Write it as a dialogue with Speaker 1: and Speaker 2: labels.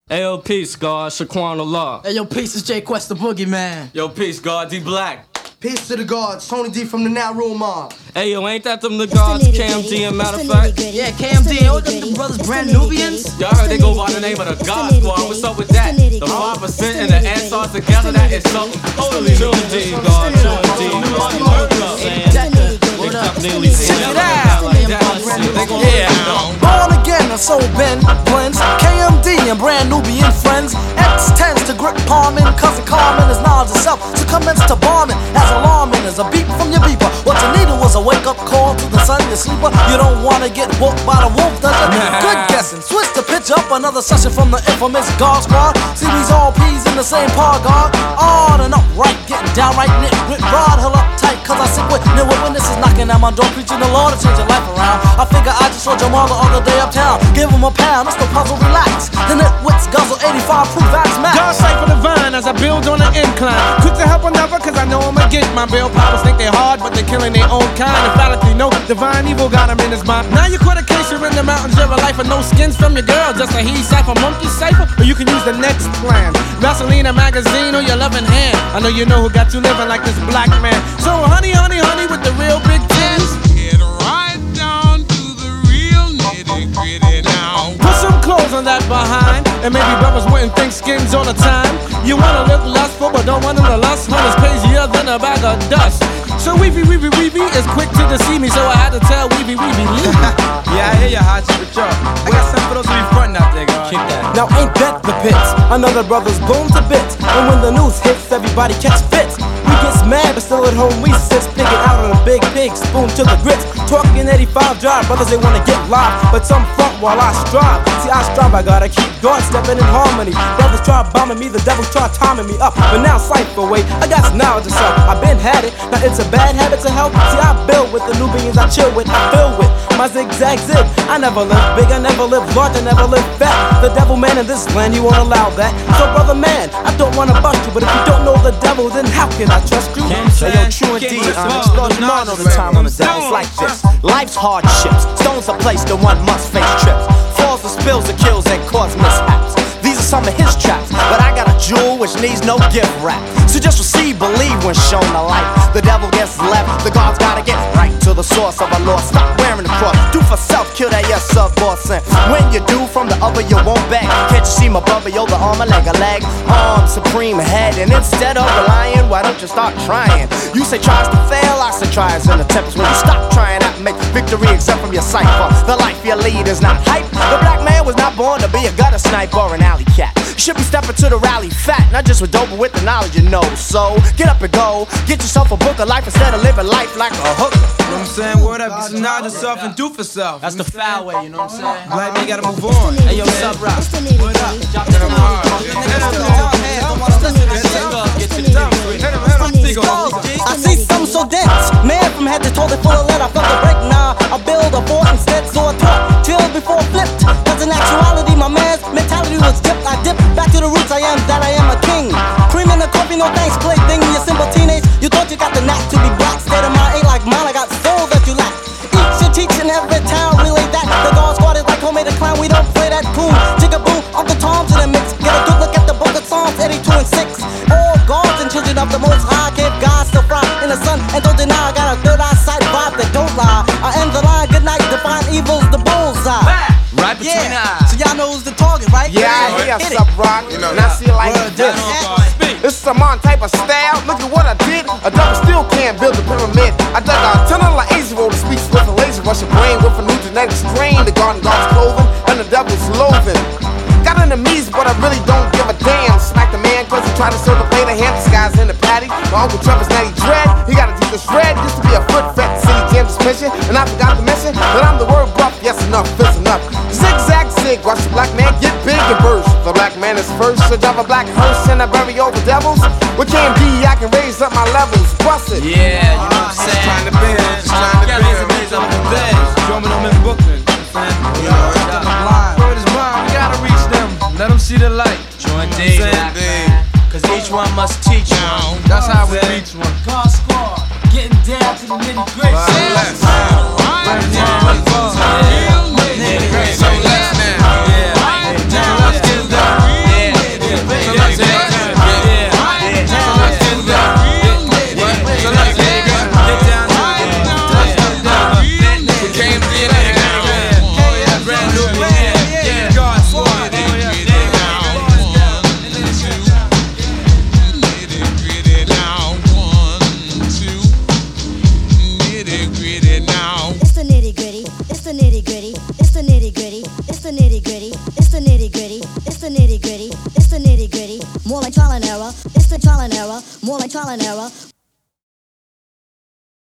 Speaker 1: Ayo, peace, God, Shaquan Allah.
Speaker 2: Hey, yo, peace, is Jay Quest, the boogeyman.
Speaker 1: Yo, peace, God, D Black.
Speaker 3: Peace to the gods, Tony D from the Now Rule Mob.
Speaker 1: Hey, yo, ain't that them the gods, KMD, and matter of fact?
Speaker 2: Yeah, KMD, oh, them brothers Brand Nubians?
Speaker 1: Y'all heard they go by the name of the God Squad. What's up with that? The 5% and the Ansars together, that is something totally new. D, God, D,
Speaker 4: Born again, and so Ben blends KMD and Brand Nubian friends. X tends to grip palming, cousin Carmen is knowledge itself. So commence to bombing as alarming as a beep from your beeper. What you needed was a wake up call to the sun, you sleeper. You don't wanna get whooped by the wolf, does you? Good guessing. Switch the pitch up, another session from the infamous God Squad. See these all peas in the same par guard. On and upright, getting downright knit. Rip Rod, hill up tight, cause I sit with newer witnesses knocking at my door, preaching the Lord to change your life around. I figure I just saw Jamal the other day uptown. Give him a pound, that's the puzzle, relax. The nitwits guzzle 85 proof Vax Max.
Speaker 5: God cipher divine as I build on an incline. Quick to help another cause I know I'ma get my bill. Powers think they're hard but they're killing their own kind. Emphatically no, divine evil got him in his mind. Now you caught a case, you're in the mountains, you're a life with no skins from your girl. Just a he cipher, monkey cipher, or you can use the next plan. Vaseline magazine or your loving hand. I know you know who got you living like this black man. So honey, honey, honey with the real big titties.
Speaker 6: Get right down to the real nitty-gritty now.
Speaker 5: Put some clothes on that behind, and maybe brothers wouldn't think skins all the time. You wanna look lustful, but don't want them to lust. Honey's crazier than a bag of dust. So Weevy is quick to deceive me, so I had to tell Weevy, leave me.
Speaker 7: Yeah, I hear you, Hachi, but yo, I got something for those who be frontin' out there, God.
Speaker 1: Kick that.
Speaker 4: Now ain't that the pits? Another brother's blown to bits. And when the news hits, everybody catch fits. We gets mad, but still at home we sit, picking out on a big pig, spoon to the grits. Talking 85 drive, brothers they wanna get live, but some front while I strive. See, I strive, I gotta keep going, stepping in harmony. Brothers try bombing me, the devils try timing me up. But now cipher way, I got knowledge of self. I been had it, now it's a bad habit to help. See, I build with the Nubians, I chill with, I fill with my zigzag zip. I never live big, I never live large, I never live fat. The devil man in this land, you won't allow that. So brother man, I don't wanna bust you, but if you don't know the devil, then how can I trust you?
Speaker 8: Hey yo, true indeed, extraordinary all the time on the day. It's like this. Life's hardships, stones are placed and one must face trips. Falls and spills and kills and cause mishaps. These are some of his traps, but I got a jewel which needs no gift wrap. So just receive, believe when shown the light. The devil gets left, the gods gotta get right to the source of our Lord. Stop wearing the cross, do for self, kill that yes sub boss. And when you do from the other, you won't back. Can't you see my brother, yo, the arm, a leg, arm, supreme head. And instead of relying, why don't you start trying? You say tries to fail, I say tries and attempts. When you stop trying out and make victory exempt from your cipher. The life you lead is not hype. The black man was not born to be a gutter sniper or an alley cat. You should be stepping to the rally fat, not just with dope, but with the knowledge you know. So get up and go, get yourself a book of life instead of living life like a hooker.
Speaker 7: You know what I'm saying? Word up, get some knowledge of self and do for self.
Speaker 2: That's the foul way, you know what I'm saying?
Speaker 7: Black man gotta move on.
Speaker 2: Hey, yo, sub rock.
Speaker 7: What up?
Speaker 2: Drop that hard.
Speaker 4: I see something so dense, man from head to toe, they full of lead. I felt the break now. I build a fort instead, so I talk till before flipped. Cause in actuality, my man's mentality was dipped. I dipped back to the roots. I am a king. Cream in the coffee, no thanks. Play thing, you simple teenage. You thought you got the knack to be black. State of mind ain't like mine. I got soul that you lack. Each should teach in every town, relay that. The God Squad is like homemade a clown. We don't play that cool. Jigaboo, Uncle Tom's in the mix. Get a good look at the book of Psalms, 82 and 6. All gods and children of the Most High gave God still fry in the sun and don't deny. I got a third eyesight vibe that don't lie. I end the line, good night, define evil's the bullseye.
Speaker 1: Right between the eyes.
Speaker 2: So y'all know who's the target, right?
Speaker 8: Yeah, I hear sub rock, and I see it like this. This is a mon type of style. Look at what I did. A double still can't build a pyramid. I dug a tunnel like Asia roll the speech with a laser. Rush your brain with a new genetic strain. The garden god's clothing and the devil's loathing. Got enemies, but I really don't give a damn. Smack the man cause he tried to serve a plate of ham. This guy's in the patty. My Uncle Trevor's natty dread. He got a deepest red. Used to be a foot fat city jam suspension. And I forgot to mention that I'm the word buff. Yes, enough, fizz enough. Zigzag zig, watch the black man get big and burst. The black man is first, so drive a black hearse and I bury all the devils. With KMD, I can raise up my levels. Bust it.
Speaker 1: Yeah, you know what I'm saying?
Speaker 7: Trying to bend, trying to
Speaker 1: raise up the bed.
Speaker 7: Drumming on in Brooklyn. Word is mine, we gotta reach them. Let them see the light.
Speaker 1: Join Dave, cause each one must teach one.
Speaker 7: That's how we reach one.
Speaker 2: God Squad, getting down to the nitty gritty.
Speaker 7: Real nitty gritty. So let's now. Yeah. Now let's get down.
Speaker 9: the nitty gritty, it's the nitty gritty, it's the nitty gritty, it's the nitty gritty. More like trial and error, it's the trial and error. More like trial and error,